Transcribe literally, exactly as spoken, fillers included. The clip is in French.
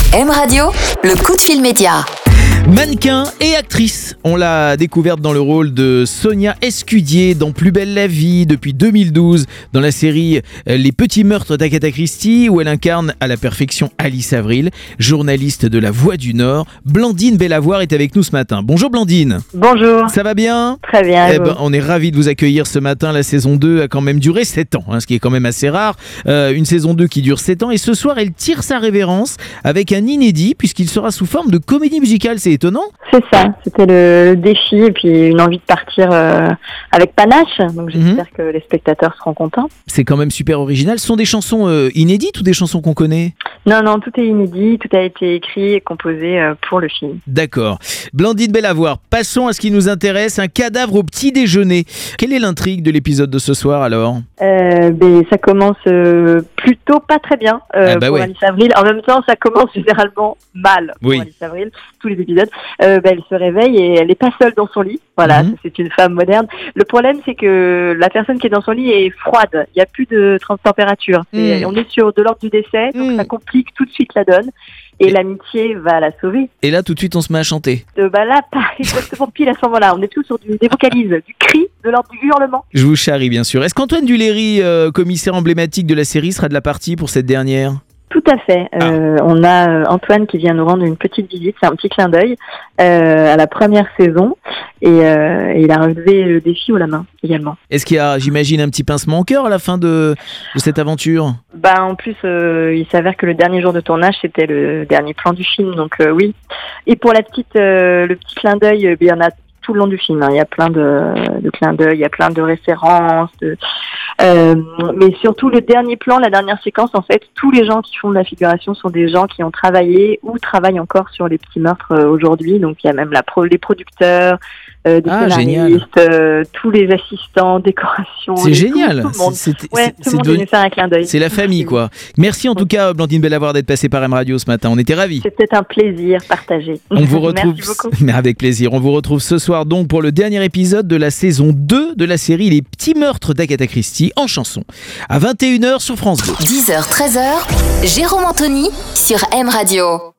M Radio, le coup de fil média. Mannequin et actrice, on l'a découverte dans le rôle de Sonia Escudier dans Plus belle la vie depuis deux mille douze, dans la série Les petits meurtres d'Agatha Christie, où elle incarne à la perfection Alice Avril, journaliste de La Voix du Nord. Blandine Bellavoir est avec nous ce matin. Bonjour Blandine. Bonjour. Ça va bien ? Très bien. Eh ben, on est ravis de vous accueillir ce matin. La saison deux a quand même duré sept ans, hein, ce qui est quand même assez rare. Euh, une saison deux qui dure sept ans, et ce soir elle tire sa révérence avec un inédit puisqu'il sera sous forme de comédie musicale. C'est étonnant. C'est ça, c'était le, le défi et puis une envie de partir euh, avec panache, donc j'espère mmh. que les spectateurs seront contents. C'est quand même super original. Ce sont des chansons euh, inédites ou des chansons qu'on connaît ? Non, non, tout est inédit, tout a été écrit et composé euh, pour le film. D'accord. Blandine Bellavoir, passons à ce qui nous intéresse, un cadavre au petit déjeuner. Quelle est l'intrigue de l'épisode de ce soir alors ? euh, ben, Ça commence euh, plutôt pas très bien euh, ah bah pour ouais. Alice Avril. En même temps, ça commence généralement mal pour oui. Alice Avril, tous les épisodes. Euh, ben, elle se réveille et elle n'est pas seule dans son lit. Voilà, mmh. c'est une femme moderne. Le problème, c'est que la personne qui est dans son lit est froide. Il n'y a plus de température. Mmh. On est sur de l'ordre du décès, donc mmh. ça complique tout de suite la donne. Et, et l'amitié va la sauver. Et là, tout de suite, on se met à chanter. Euh, bah là, pas exactement pile à ce moment-là. On est tous sur du, des vocalises, du cri, de l'ordre du hurlement. Je vous charrie, bien sûr. Est-ce qu'Antoine Duléry, euh, commissaire emblématique de la série, sera de la partie pour cette dernière ? Tout à fait. Ah. Euh, on a Antoine qui vient nous rendre une petite visite, c'est un petit clin d'œil euh, à la première saison et, euh, et il a relevé le défi haut la main également. Est-ce qu'il y a, j'imagine, un petit pincement au cœur à la fin de, de cette aventure ? Bah en plus, euh, il s'avère que le dernier jour de tournage c'était le dernier plan du film, donc euh, oui. Et pour la petite, euh, le petit clin d'œil, euh, il y en a tout le long du film. Hein. Il y a plein de, de clins d'œil, il y a plein de références. De... Euh, mais surtout le dernier plan, la dernière séquence, en fait, tous les gens qui font de la figuration sont des gens qui ont travaillé ou travaillent encore sur les petits meurtres euh, aujourd'hui. Donc il y a même la pro, les producteurs, euh, des ah, scénaristes, euh, tous les assistants, décorations. C'est génial. Tout, tout le monde. C'est, ouais, c'est, tout c'est le monde devenu... venu faire un clin d'œil. C'est la famille, quoi. Merci en tout cas, Blandine Bellavoir, d'être passée par M Radio ce matin. On était ravis. C'était un plaisir partagé. On vous retrouve. Merci beaucoup. Mais avec plaisir. On vous retrouve ce soir donc pour le dernier épisode de la saison deux de la série Les petits meurtres d'Agatha Christie en chanson. À vingt et une heures sur France deux. dix heures treize heures, Jérôme Anthony sur M Radio.